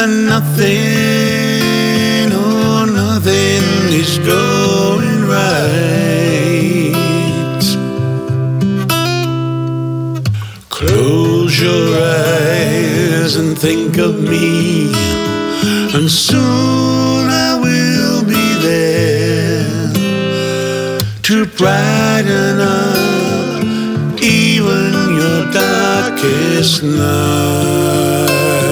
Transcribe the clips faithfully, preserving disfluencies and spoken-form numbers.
and nothing, oh, nothing is going right. Close your eyes and think of me, and soon I will be there to brighten up even your darkest night.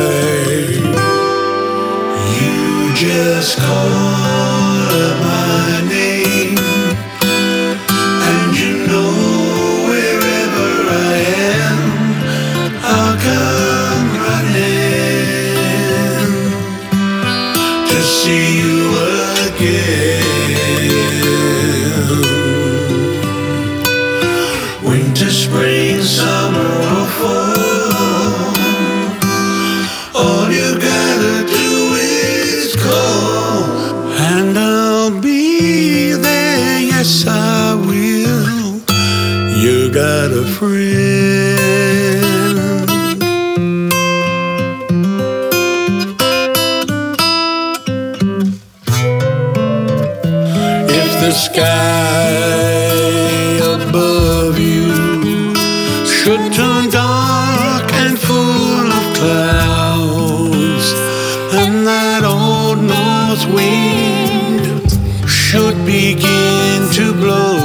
You just call up my name, and you know wherever I am, I'll come running to see you again. Winter, spring, summer, or fall, all you gotta do is call, and I'll be there, yes I will. You got a friend. If the sky above you should turn dark and full of clouds, and that old north wind should begin to blow,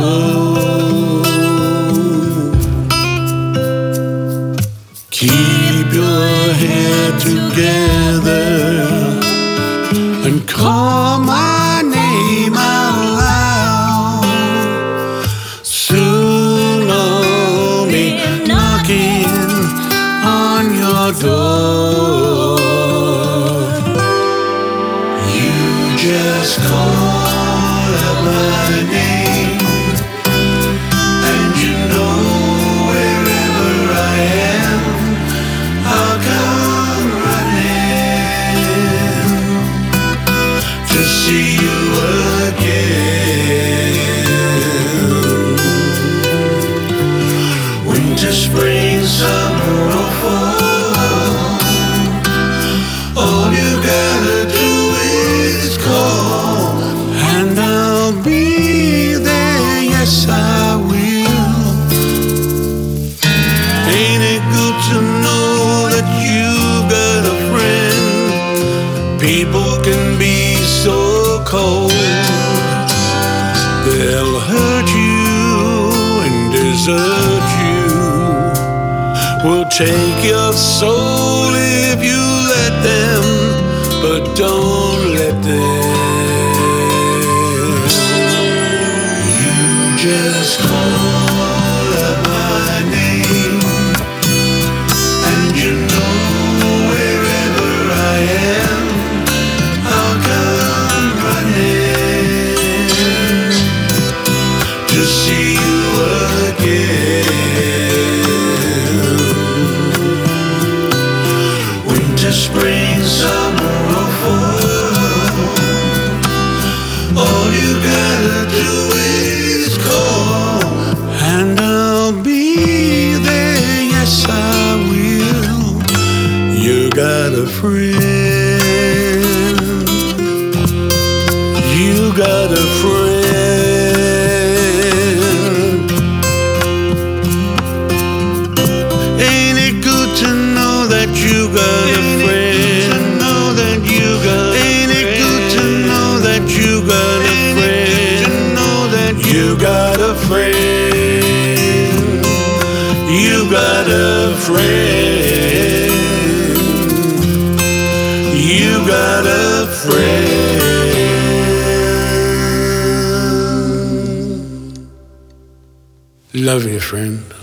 keep your head together and call my name out loud. Soon I'll be knocking on your door. You just call up my name, and you know wherever I am, I'll come running to see you again. Winter, spring, summer, or fall, all you gotta do is call, and I'll be there, yes I will. Ain't it good to know that you got a friend? People can be so cold, they'll hurt you and desert you, will take your soul if you let them, but don't let them. You just call up my name, and you know wherever I am, I'll come running to see you again. Winter, spring, summer, or fall, all you gotta do is call, and I'll be there, yes I will. You got a friend. You got a friend. Ain't it good to know that you got a friend? Know that you got. Ain't it good to know that you got a friend? Know that you got a friend. You got a friend. You got a friend. Love you, friend.